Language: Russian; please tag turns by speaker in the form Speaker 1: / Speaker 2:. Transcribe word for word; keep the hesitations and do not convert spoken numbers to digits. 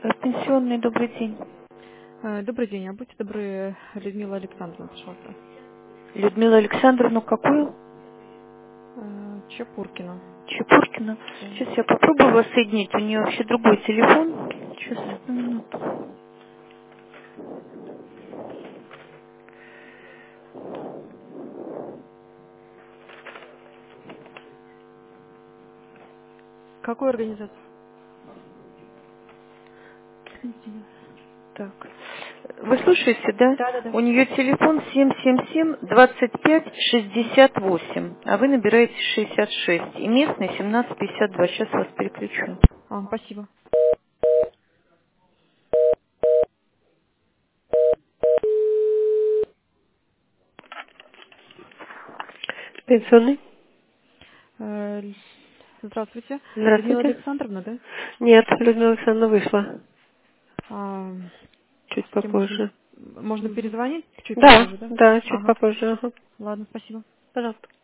Speaker 1: Э, Пенсионный, добрый день.
Speaker 2: Э, Добрый день, а будьте добры, Людмила Александровна, пожалуйста.
Speaker 1: Людмила Александровна, какую?
Speaker 2: Э, Чепуркина.
Speaker 1: Чепуркина.
Speaker 2: Да.
Speaker 1: Сейчас я попробую вас соединить. У нее вообще другой телефон. Сейчас,
Speaker 2: М.
Speaker 1: одну минуту.
Speaker 2: Какой организации? Извините.
Speaker 1: Так. Вы слушаете, да?
Speaker 2: Да, да, да.
Speaker 1: У нее телефон семь семь семь двадцать пять шестьдесят восемь, а вы набираете шестьдесят шесть. И местный семнадцать пятьдесят два. Сейчас вас переключу.
Speaker 2: А, спасибо.
Speaker 1: Пенсионный?
Speaker 2: Э, Л- Здравствуйте. Людмила
Speaker 1: Здравствуйте.
Speaker 2: Александровна, да?
Speaker 1: Нет, Людмила Александровна вышла.
Speaker 2: А,
Speaker 1: Чуть
Speaker 2: с кем можно,
Speaker 1: попозже.
Speaker 2: можно перезвонить чуть
Speaker 1: Да,
Speaker 2: попозже, да?
Speaker 1: да, чуть
Speaker 2: Ага.
Speaker 1: попозже. Ага.
Speaker 2: Ладно, спасибо.
Speaker 1: Пожалуйста.